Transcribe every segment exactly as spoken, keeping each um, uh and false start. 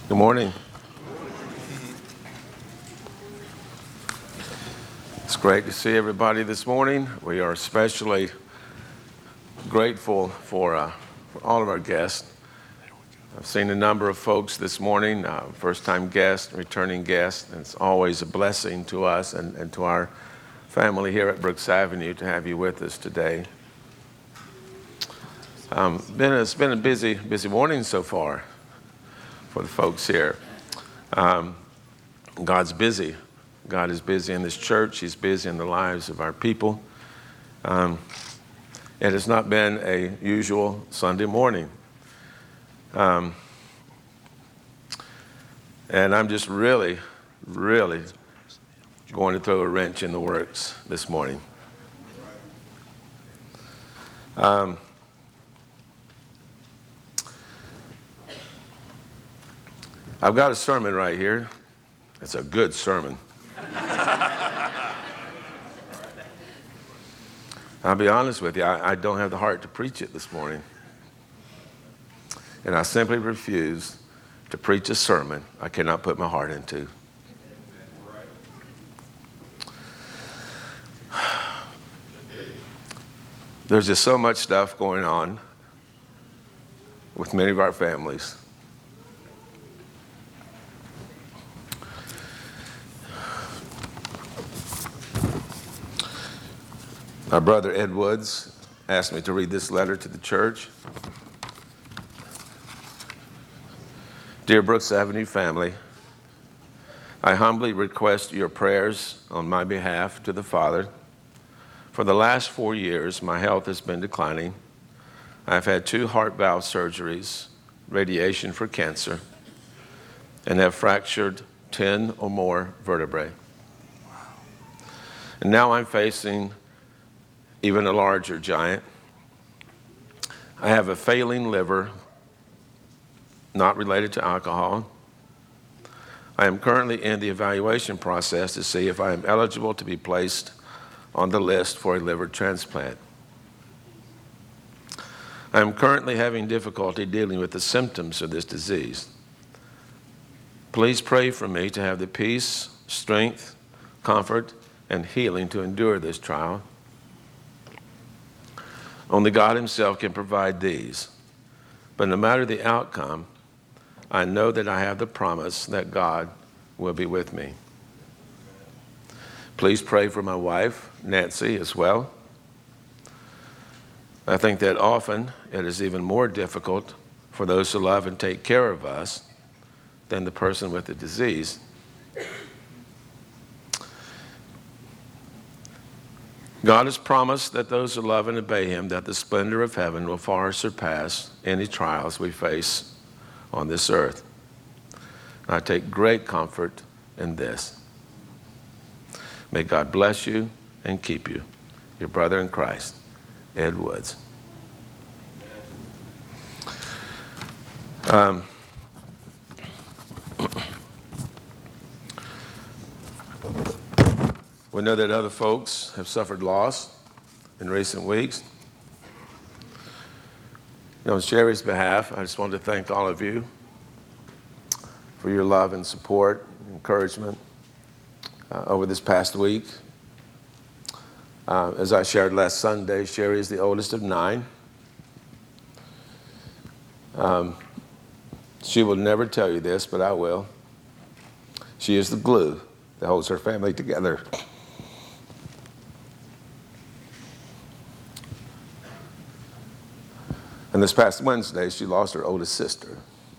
Good morning. It's great to see everybody this morning. We are especially grateful for, uh, for all of our guests. I've seen a number of folks this morning, uh, first-time guests, returning guests, and it's always a blessing to us and, and to our family here at Brooks Avenue to have you with us today. Um, been a, it's been a busy, busy morning so far for the folks here. Um, God's busy. God is busy in this church. He's busy in the lives of our people. Um, it has not been a usual Sunday morning. Um, and I'm just really, really going to throw a wrench in the works this morning. Um, I've got a sermon right here. It's a good sermon. I'll be honest with you, I, I don't have the heart to preach it this morning. And I simply refuse to preach a sermon I cannot put my heart into. There's just so much stuff going on with many of our families. My brother Ed Woods asked me to read this letter to the church. Dear Brooks Avenue family, I humbly request your prayers on my behalf to the Father. For the last four years, my health has been declining. I've had two heart valve surgeries, radiation for cancer, and have fractured ten or more vertebrae. And now I'm facing even a larger giant. I have a failing liver, not related to alcohol. I am currently in the evaluation process to see if I am eligible to be placed on the list for a liver transplant. I am currently having difficulty dealing with the symptoms of this disease. Please pray for me to have the peace, strength, comfort, and healing to endure this trial. Only God himself can provide these. But no matter the outcome, I know that I have the promise that God will be with me. Please pray for my wife, Nancy, as well. I think that often it is even more difficult for those who love and take care of us than the person with the disease. God has promised that those who love and obey him, that the splendor of heaven will far surpass any trials we face on this earth. And I take great comfort in this. May God bless you and keep you. Your brother in Christ, Ed Woods. Um, We know that other folks have suffered loss in recent weeks. You know, on Sherry's behalf, I just want to thank all of you for your love and support, encouragement uh, over this past week. Uh, as I shared last Sunday, Sherry is the oldest of nine. Um, she will never tell you this, but I will. She is the glue that holds her family together. And this past Wednesday, she lost her oldest sister.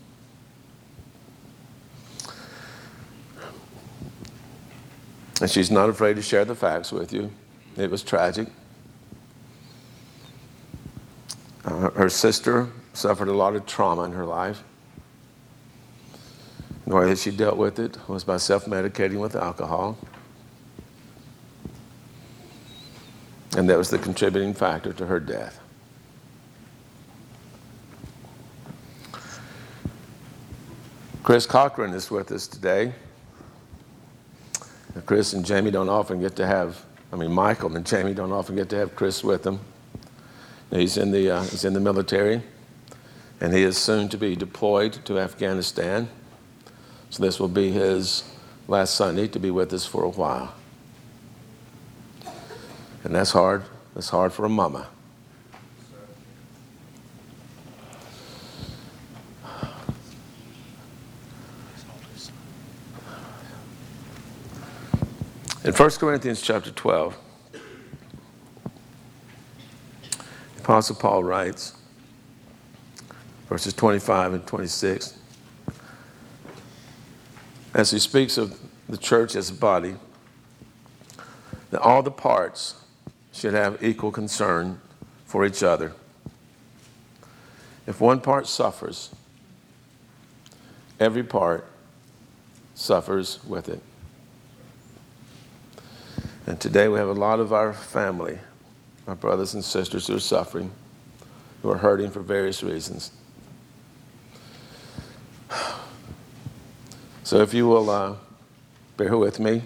And she's not afraid to share the facts with you. It was tragic. Uh, her sister suffered a lot of trauma in her life. The way that she dealt with it was by self-medicating with alcohol. And that was the contributing factor to her death. Chris Cochran is with us today. Chris and Jamie don't often get to have, I mean, Michael and Jamie don't often get to have Chris with them. He's in the, uh, he's in the military, and he is soon to be deployed to Afghanistan. So this will be his last Sunday to be with us for a while. And that's hard. That's hard for a mama. In First Corinthians chapter twelve, the Apostle Paul writes, verses twenty-five and twenty-six, as he speaks of the church as a body, that all the parts should have equal concern for each other. If one part suffers, every part suffers with it. And today we have a lot of our family, our brothers and sisters who are suffering, who are hurting for various reasons. So if you will uh, bear with me.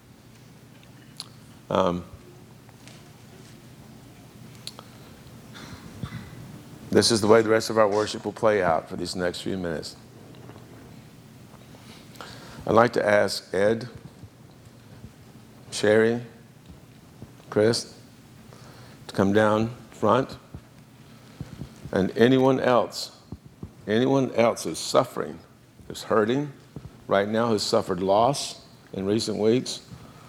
Um, this is the way the rest of our worship will play out for these next few minutes. I'd like to ask Ed, Sherry, Chris to come down front, and anyone else, anyone else who's suffering, who's hurting right now, who's suffered loss in recent weeks,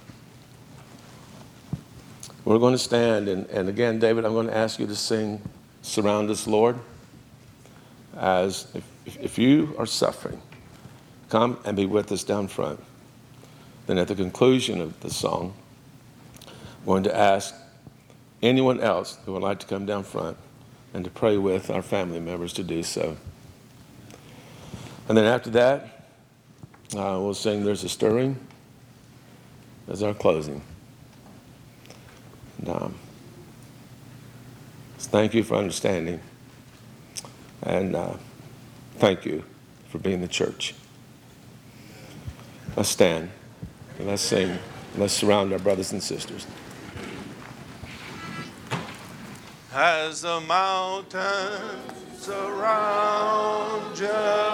we're going to stand, and, and again, David, I'm going to ask you to sing Surround Us, Lord, as if, if you are suffering, come and be with us down front. Then at the conclusion of the song, I'm going to ask anyone else who would like to come down front and to pray with our family members to do so. And then after that, uh, we'll sing There's a Stirring as our closing. And, um, so thank you for understanding. And uh, thank you for being the church. Let's stand and let's sing. Let's surround our brothers and sisters. As the mountains surround you.